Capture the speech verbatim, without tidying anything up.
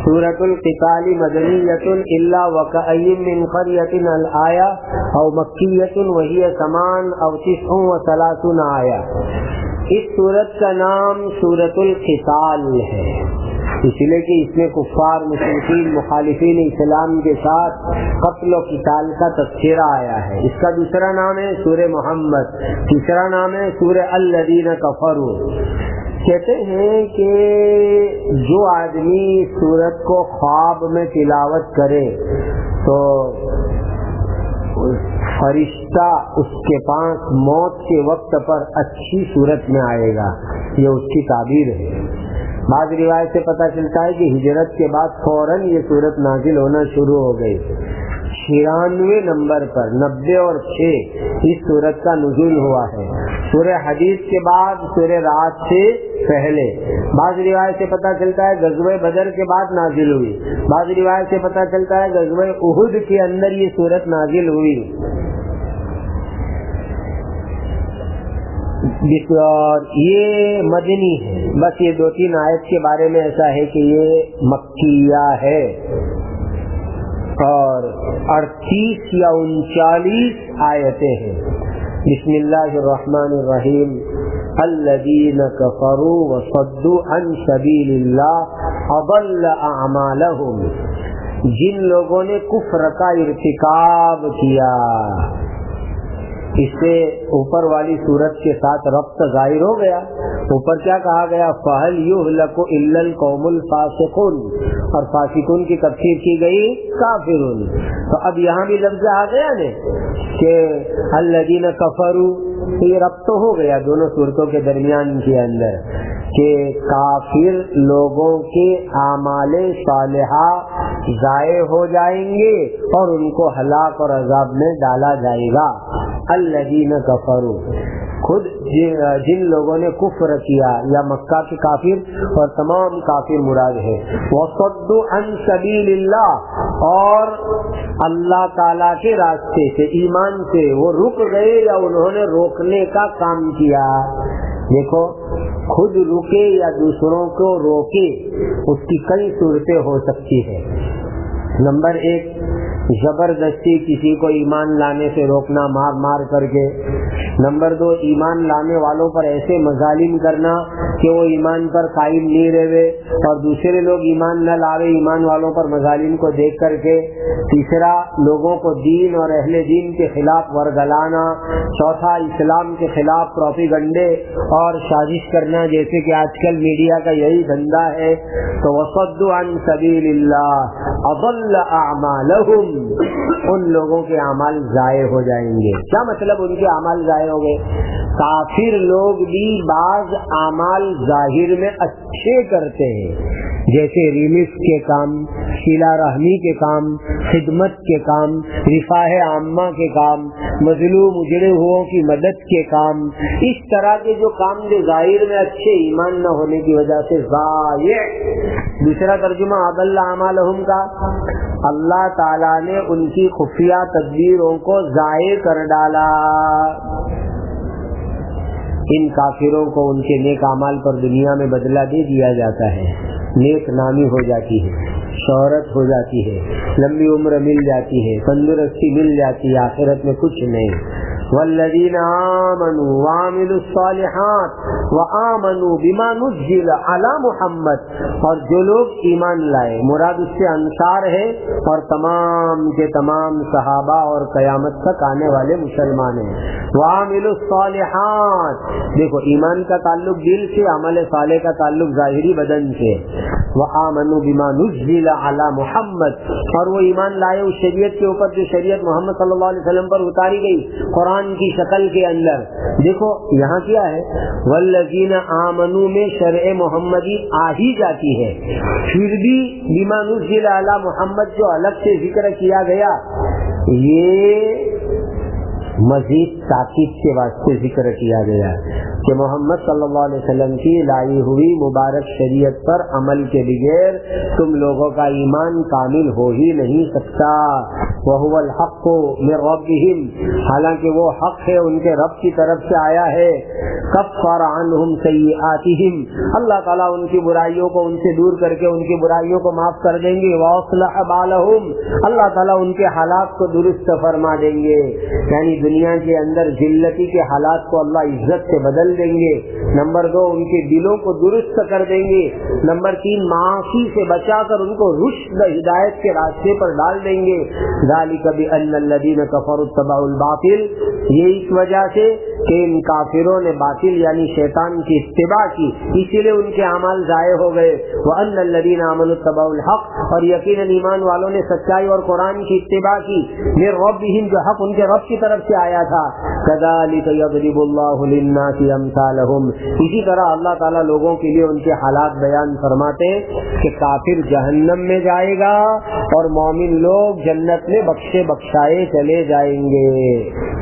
سورۃ القتال مدنیۃ الا وکأی من قریۃ الآیہ او مکیۃ وہی سمان او تسع وثلاثون آیہ. اس سورت کا نام سورۃ القتال ہے، اس لیے کہ اس میں کفار، مشرکین، مخالفین اسلام کے ساتھ قتل و قتال کا تذکرہ آیا ہے. اس کا دوسرا نام ہے سورہ محمد، تیسرا نام ہے سورہ الذین کفروا. کہتے ہیں کہ جو آدمی سورت کو خواب میں تلاوت کرے تو فرشتہ اس کے پاس موت کے وقت پر اچھی صورت میں آئے گا، یہ اس کی تعبیر ہے. بعض روایت سے پتہ چلتا ہے کہ ہجرت کے بعد فوراً یہ صورت نازل ہونا شروع ہو گئی. چھیانوے نمبر پر نبے اور چھ اس صورت کا نزول ہوا ہے. سورہ حدیث کے بعد سورہ رات سے پہلے. بعض روایت سے پتہ چلتا ہے غزوہ بدر کے بعد نازل ہوئی. بعض روایت سے پتہ چلتا ہے غزوہ احد کے اندر یہ صورت نازل ہوئی. اور یہ مدنی ہے. بس یہ دو تین آیت کے بارے میں ایسا ہے کہ یہ مکیہ ہے اور اڑتیس یا انچالیس آیتیں ہیں. بسم اللہ الرحمن الرحیم. الذین کفروا وصدوا عن سبیل اللہ اضل اعمالہم. جن لوگوں نے کفر کا ارتکاب کیا، اس سے اوپر والی صورت کے ساتھ ربط ظاہر ہو گیا. اوپر کیا کہا گیا؟ فَهَلْ يُهْلَكُ إِلَّا الْقَوْمُ الْفَاسِقُونَ، اور فاسقون کی تفسیر کی گئی کافرون. تو اب یہاں بھی لفظ آ گیا نا کہ الذین کفروا، یہ ربط ہو گیا دونوں صورتوں کے درمیان کے اندر کہ کافر لوگوں کے اعمال صالحہ ضائع ہو جائیں گے اور ان کو ہلاک اور عذاب میں ڈالا جائے گا. الذین کفروا، خود جن لوگوں نے کفر کیا، یا مکہ کے کافر اور تمام کافر مراد ہے. وصدوا عن سبیل اللہ، اور اللہ تعالیٰ کے راستے سے، ایمان سے وہ رک گئے یا انہوں نے روکنے کا کام کیا. دیکھو، خود رکے یا دوسروں کو روکے، اس کی کئی صورتیں ہو سکتی ہے. نمبر ایک، زبردستی کسی کو ایمان لانے سے روکنا، مار مار کر کے. نمبر دو، ایمان لانے والوں پر ایسے مظالم کرنا کہ وہ ایمان پر قائم نہیں رہے اور دوسرے لوگ ایمان نہ لاوے ایمان والوں پر مظالم کو دیکھ کر کے. تیسرا، لوگوں کو دین اور اہل دین کے خلاف ورگلانا. چوتھا، اسلام کے خلاف پروپیگنڈے اور سازش کرنا، جیسے کہ آج کل میڈیا کا یہی دھندا ہے. تو وصدوا عن سبیل اللہ اضل اعمالہم، ان لوگوں کے اعمال ضائع ہو جائیں گے. کیا مطلب ان کے اعمال ضائع ہو گئے؟ کافر لوگ بھی بعض اعمال ظاہر میں اچھے کرتے ہیں، جیسے ریلیف کے کام، صلہ رحمی کے کام، خدمت کے کام، رفاہ عامہ کے کام، مظلوم اجڑے ہوئوں کی مدد کے کام. اس طرح کے جو کام جو ظاہر میں اچھے، ایمان نہ ہونے کی وجہ سے ضائع. دوسرا ترجمہ اضل اعمالہم کا، اللہ تعالیٰ نے ان کی خفیہ تدبیروں کو ضائع کر ڈالا. ان کافروں کو ان کے نیک اعمال پر دنیا میں بدلہ دے دیا جاتا ہے، نیک نامی ہو جاتی ہے، شہرت ہو جاتی ہے، لمبی عمر مل جاتی ہے، تندرستی مل جاتی ہے، آخرت میں کچھ نہیں. والذین آمنوا وعملوا الصالحات وآمنوا بما نزل علی محمد، اور جو لوگ ایمان لائے، مراد اس سے انصار ہے اور تمام کے تمام صحابہ اور قیامت تک آنے والے مسلمان ہیں. وعملوا الصالحات، دیکھو ایمان کا تعلق دل سے، عمل صالح کا تعلق ظاہری بدن سے. وآمنوا بما نزل علی محمد، اور وہ ایمان لائے اس شریعت کے اوپر جو شریعت محمد صلی اللہ علیہ وسلم پر اتاری گئی قرآن کی شکل کے اندر. دیکھو یہاں کیا ہے، والذین آمنوا میں شرع محمدی آ ہی جاتی ہے، پھر بھی بما نزل علی محمد جو الگ سے ذکر کیا گیا، یہ مزید تاکید کے واسطے ذکر کیا گیا کہ محمد صلی اللہ علیہ وسلم کی لائی ہوئی مبارک شریعت پر عمل کے بغیر تم لوگوں کا ایمان کامل ہو ہی نہیں سکتا. وهو الحق من ربهم، حالانکہ وہ حق ہے ان کے رب کی طرف سے آیا ہے. کفر عنہم سیئاتہم، اللہ تعالیٰ ان کی برائیوں کو ان سے دور کر کے ان کی برائیوں کو معاف کر دیں گے. واصلح بالہم، اللہ تعالیٰ ان کے حالات کو درست فرما دیں گے. یعنی دنیا کے اندر ذلتی کے حالات کو اللہ عزت سے بدل دیں گے. نمبر دو، ان کے دلوں کو درست کر دیں گے. نمبر تین، معاصی سے بچا کر ان کو رشد ہدایت کے راستے پر ڈال دیں گے. ذالک بان الذین کفروا اتبعوا الباطل، یہ اس وجہ سے کہ ان کافروں نے باطل یعنی شیطان کی اتباع کی، اسی لیے ان کے اعمال ضائع ہو گئے. وان الذین آمنوا اتبعوا الحق، اور یقیناً ایمان والوں نے سچائی اور قرآن کی اتباع کی. من ربہم، جو حق ان کے رب کی طرف سے آیا تھا. کذالک یضرب اللہ للناس امثالہم، اسی طرح اللہ تعالیٰ لوگوں کے لیے ان کے حالات بیان فرماتے کہ کافر جہنم میں جائے گا اور مومن لوگ جنت میں بخشے بخشائے چلے جائیں گے.